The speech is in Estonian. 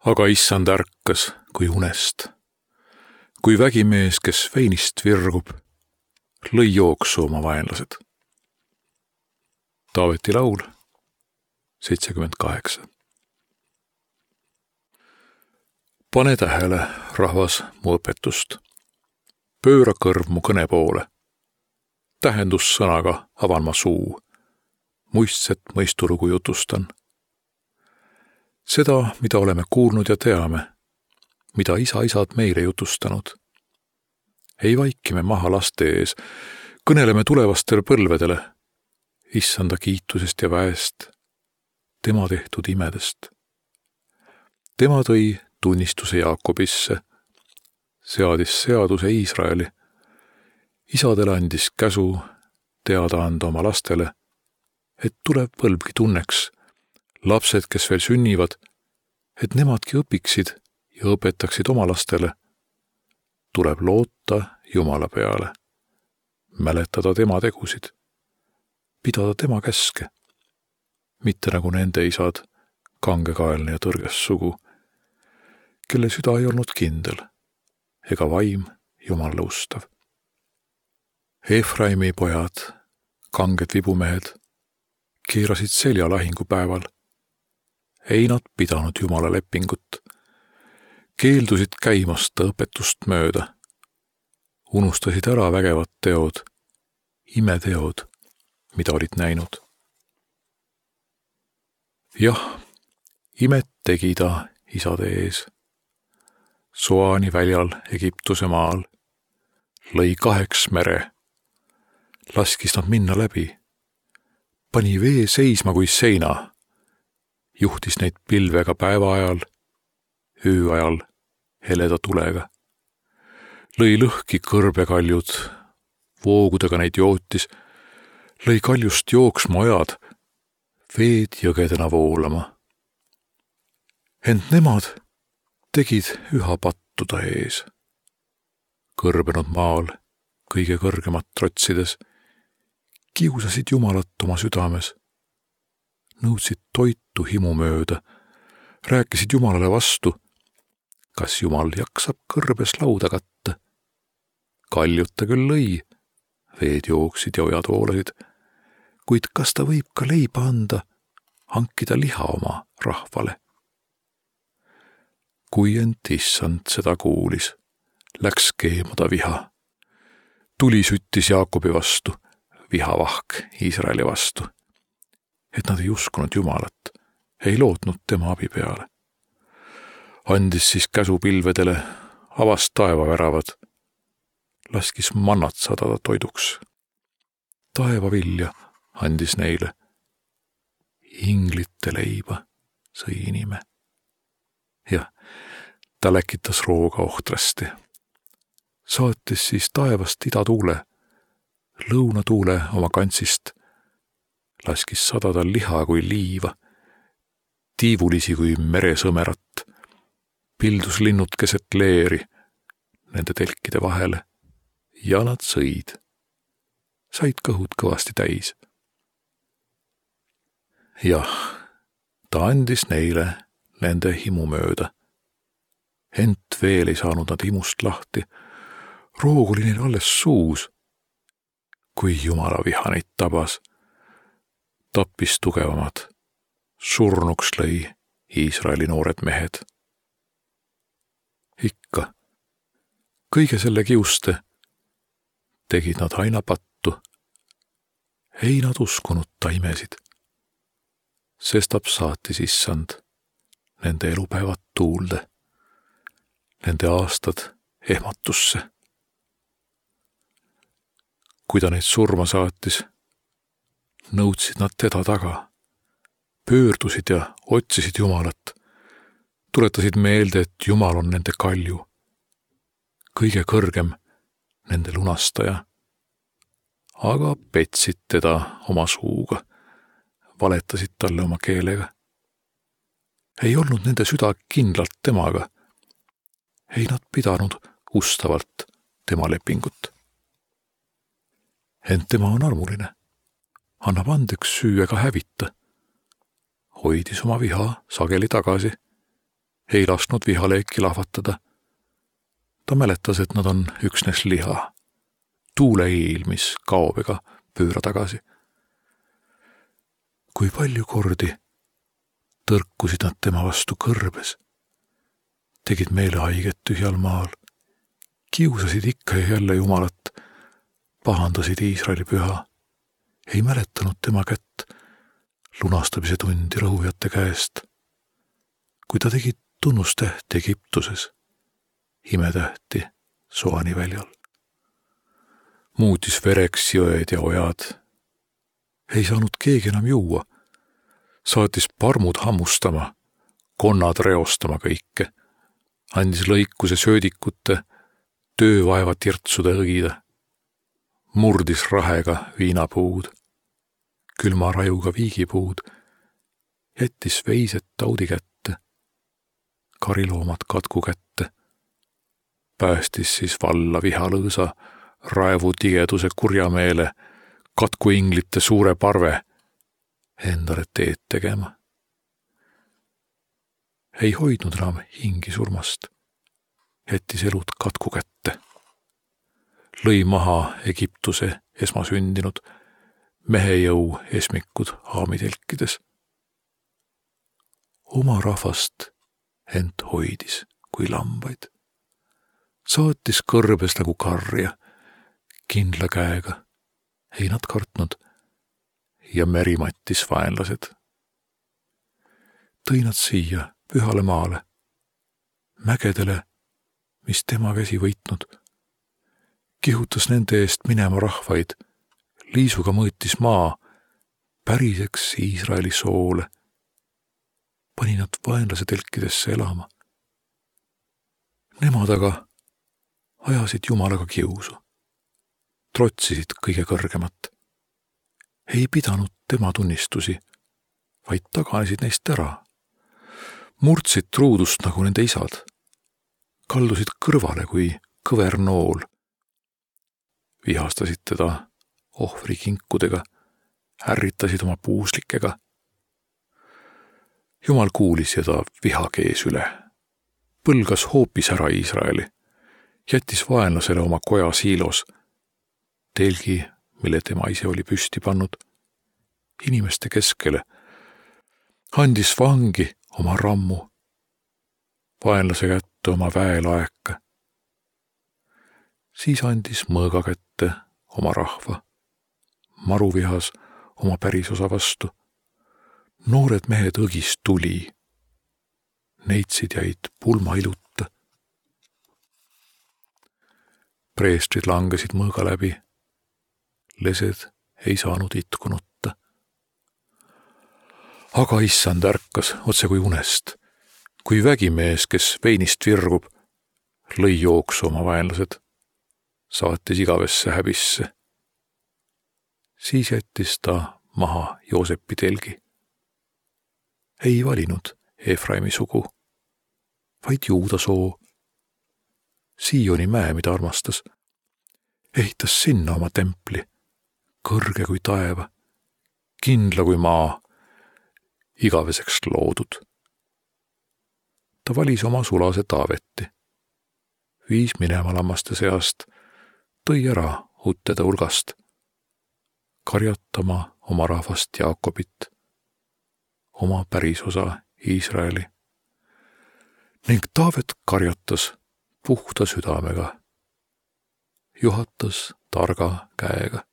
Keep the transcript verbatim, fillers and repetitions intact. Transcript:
Aga issand ärkas kui unest, kui vägimees, kes veinist virgub, lõi jooksu oma vaenlased. Taaveti laul seitsekümmend kaheksa. Pane tähele, rahvas, mu õpetust. Pööra kõrv mu kõne poole. Tähendussõnaga avan ma suu. Muistset mõistulugu jutustan. Seda, mida oleme kuulnud ja teame, mida isa-isad meile jutustanud. Ei vaikime maha laste ees, kõneleme tulevastele põlvedele, issanda kiitusest ja väest, tema tehtud imedest. Tema tõi tunnistuse Jaakobisse, seadis seaduse Iisraeli, isadele andis käsu teada anda oma lastele, et tuleb põlvgi tunneks, lapsed, kes veel sünnivad, et nemadki õpiksid ja õpetaksid oma lastele, tuleb loota Jumala peale, mäletada tema tegusid, pidada tema käske, mitte nagu nende isad, kangekaelne ja tõrges sugu, kelle süda ei olnud kindel ega vaim Jumala ustav. Efraimi pojad, kanged vibumehed, keerasid selja lahingupäeval. Ei nad pidanud Jumala lepingut, keeldusid käimast õpetust mööda, unustasid ära vägevad teod, imeteod, mida olid näinud. Jah, imet tegi ta isade ees. Soani väljal Egiptuse maal lõi kaheks mere, laskis nad minna läbi, pani vee seisma kui seina, juhtis neid pilvega päeva ajal, öö ajal heleda tulega. Lõi lõhki kõrbekaljud, voogudega neid jootis, lõi kaljust jooksma ojad, veed jõgedena voolama. Ent nemad tegid üha pattuda ees. Kõrbenud maal, kõige kõrgemat trotsides, kiusasid Jumalat oma südames, nõudsid toitu himu mööda, rääkisid Jumalale vastu, kas Jumal jaksab kõrbes lauda katta. Kaljut ta küll lõi, veed jooksid ja ojad voolasid, kuid kas ta võib ka leiba anda, hankida liha oma rahvale? Kui ent issand seda kuulis, läks keemuda viha. Tuli süttis Jaakobi vastu, vihavahk Iisraeli vastu, et nad ei uskunud Jumalat, ei lootnud tema abi peale. Andis siis käsu pilvedele, avas taevaväravad, laskis mannat sadada toiduks. Taevavilja andis neile, inglite leiba sõi inime. Ja ta läkitas rooga ohtrasti. Saatis siis taevast idatuule, lõunatuule oma kantsist, laskis sadada liha kui liiva, tiivulisi kui meresõmerat, pildus linnud keset leeri, nende telkide vahele, ja nad sõid. Said kõhud kõvasti täis. Jah, ta andis neile nende himu mööda. Ent veel ei saanud nad himust lahti. Roog oli neil alles suus. Kui Jumala viha neid tabas, tappis tugevamad, surnuks lõi Iisraeli noored mehed. Ikka, kõige selle kiuste tegid nad aina pattu. Ei nad uskunud ta imesid. Sestap saatis issand nende elupäevad tuulde, nende aastad ehmatusse. Kui ta neid surma saatis, nõudsid nad teda taga, pöördusid ja otsisid Jumalat, tuletasid meelde, et Jumal on nende kalju, kõige kõrgem nende lunastaja, aga petsid teda oma suuga, valetasid talle oma keelega. Ei olnud nende süda kindlalt temaga, ei nad pidanud ustavalt tema lepingut. Ent tema on armuline, annab andeks süü ega hävita, hoidis oma viha sageli tagasi, ei lasknud vihaleeki lahvatada. Ta mäletas, et nad on üksnes liha. Tuuleiil, mis kaob ega pööra tagasi. Kui palju kordi tõrkusid nad tema vastu kõrbes, tegid meile haiget tühjal maal, kiusasid ikka ja jälle Jumalat, pahandasid Iisraeli püha, ei mäletanud tema kätt, lunastamise tundi rõhujate käest. Kui ta tegi tunnustähti Egiptuses, imetähti Soani väljal. Muutis vereks jõed ja ojad. Ei saanud keegi enam juua. Saatis parmud hammustama, konnad reostama kõike. Andis lõikuse söödikute, töövaeva tirtsude õgida. Murdis rahega viinapuud, külma rajuga viigipuud, jättis veised taudi kätte, kariloomad katku kätte, päästis siis valla vihalõõsa, raevu tigeduse kurjameele, katkuinglite suure parve endale teed tegema. Ei hoidnud enam hingi surmast, jättis elud katku kätte. Lõi maha Egiptuse esmasündinud, mehejõu esmikud haamitelkides. Oma rahvast ent hoidis kui lambaid. Saatis kõrbes nagu karja, kindla käega, ei nad kartnud, ja meri mattis vaenlased. Tõi nad siia pühale maale, mägedele, mis tema käsi võitnud. Kihutas nende eest minema rahvaid, liisuga mõõtis maa, päriseks Iisraeli soole. Pani nad vaenlase telkidesse elama. Nemad aga ajasid Jumalaga kiusu, trotsisid kõige kõrgemat. Ei pidanud tema tunnistusi, vaid taganesid neist ära. Murdsid truudust nagu nende isad, kaldusid kõrvale kui kõver nool. Vihastasid teda ohvrikinkudega, ärritasid oma puuslikega. Jumal kuulis ja ta vihakees üle. Põlgas hoopis ära Iisraeli, jättis vaenlasele oma koja siilos, telgi, mille tema ise oli püsti pannud, inimeste keskele, andis vangi oma rammu, vaenlase kätte oma väelaeka. Siis andis mõõga kätte oma rahva, maruvihas oma pärisosa vastu. Noored mehed õgis tuli, neitsid jäid pulma iluta. Preestrid langesid mõõga läbi, lesed ei saanud itkunutta. Aga issand ärkas otse kui unest, kui vägimees, kes veinist virgub, lõi jooksu oma vaenlased, saatis igavesse häbisse. Siis jättis ta maha Joosepi telgi. Ei valinud Efraimi sugu, vaid Juuda soo. Sioni mäe, mida armastas, ehitas sinna oma templi, kõrge kui taeva, kindla kui maa, igaveseks loodud. Ta valis oma sulase Taaveti, viis minema lammaste seast, tõi ära uttede hulgast, karjatama oma rahvast Jaakobit, oma pärisosa Iisraeli. Ning Taavet karjatas puhta südamega, juhatas targa käega.